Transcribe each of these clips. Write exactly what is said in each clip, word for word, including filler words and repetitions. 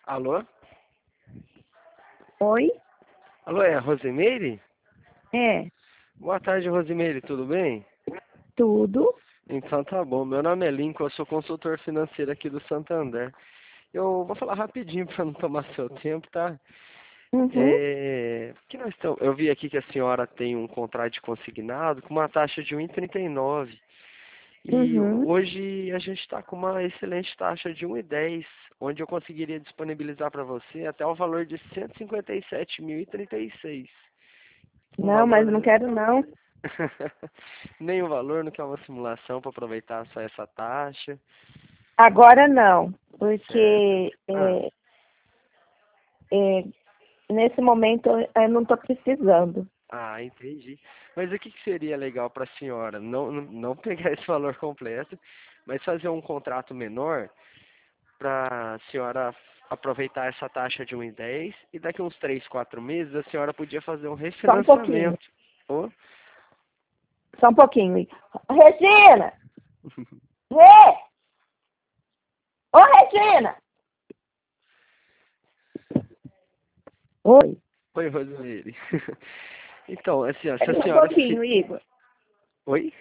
Alô? Oi? Alô, é a Rosimeire? É, Boa tarde, Rosimeire, tudo bem? tudo. Então tá bom. Meu nome é Lincoln, eu sou consultor financeiro aqui do Santander. Eu vou falar rapidinho para não tomar seu tempo, tá? Uhum, É... que nós estamos... Eu vi aqui que a senhora tem um contrato de consignado com uma taxa de um vírgula trinta e nove. E uhum. hoje a gente está com uma excelente taxa de um vírgula dez, onde eu conseguiria disponibilizar para você até o valor de cento e cinquenta e sete mil e trinta e seis. Um Não, mas não valor. quero não. Nenhum valor, não quer uma simulação para aproveitar só essa taxa. Agora não, Certo. porque Ah, é, é, nesse momento eu não estou precisando. ah, entendi. Mas o que que seria legal para a senhora? Não, não, não pegar esse valor completo, mas fazer um contrato menor para a senhora aproveitar essa taxa de um vírgula dez e daqui uns três, quatro meses a senhora podia fazer um Só um pouquinho, refinanciamento. Ô, só um pouquinho. Regina! Rê! Ô, Regina! Oi, oi, Rosimeire. Então, assim, ó, se espera a um senhora pouquinho, se... Igor. Oi?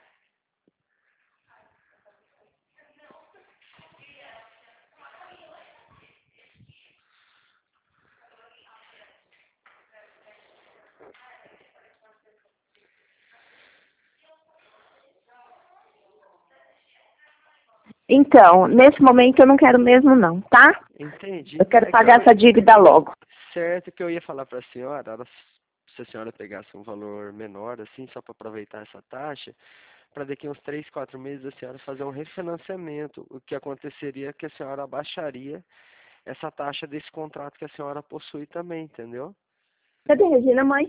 Então, nesse momento eu não quero mesmo não, tá? Entendi. Eu quero É que eu... pagar essa dívida logo. Certo que eu ia falar para a senhora, era se a senhora pegasse um valor menor, assim, só para aproveitar essa taxa, para daqui uns três, quatro meses a senhora fazer um refinanciamento. O que aconteceria é que a senhora abaixaria essa taxa desse contrato que a senhora possui também, entendeu? Cadê a Regina, mãe?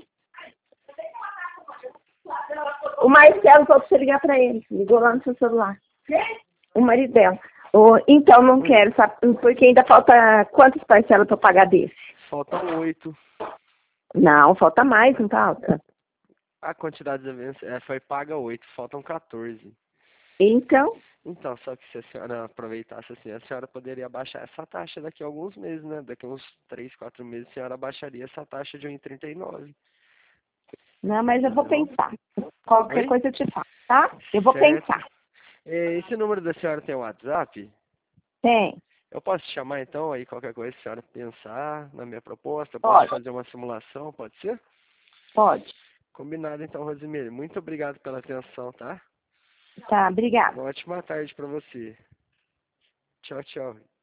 O Marcelo falou pra você ligar pra ele. Ligou lá no seu celular. O marido dela. Ô, então, não Oi. quero, sabe? Porque ainda falta quantas parcelas pra eu pagar desse? Faltam oito. Não, falta mais, não falta? A quantidade de eventos é, foi paga oito, faltam quatorze. Então, Então, só que se a senhora aproveitasse assim, a senhora poderia baixar essa taxa daqui a alguns meses, né? Daqui a uns três, quatro meses a senhora baixaria essa taxa de um vírgula trinta e nove. não, mas eu vou Entendeu? pensar. Qualquer Oi? coisa eu te falo, tá? Eu vou Certo. pensar. Eh, Esse número da senhora tem WhatsApp? Tem, Eu posso te chamar então, aí qualquer coisa a senhora pensar na minha proposta, eu posso pode, fazer uma simulação, pode ser? pode. Combinado então, Rosimeire. Muito obrigado pela atenção, tá? Tá, obrigada. Uma ótima tarde para você. Tchau, tchau.